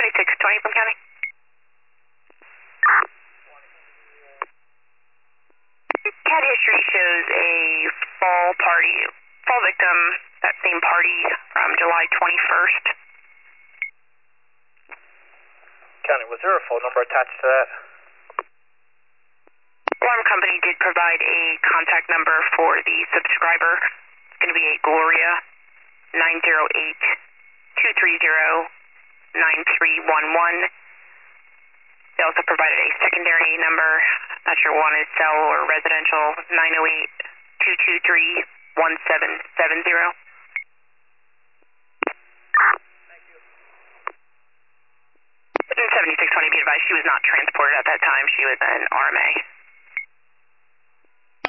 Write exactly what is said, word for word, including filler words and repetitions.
seventy-six twenty from county. Cat history shows a fall party, fall victim, that same party from July twenty-first. County, was there a phone number attached to that? Alarm company did provide a contact number for the subscriber. It's going to be a Gloria, nine zero eight, two three zero, nine three one one. They also provided a secondary number, not sure one is cell or residential, nine zero eight, two two three, one seven seven zero. Thank you. seventy-six twenty, be advised, she was not transported at that time. She was an R M A.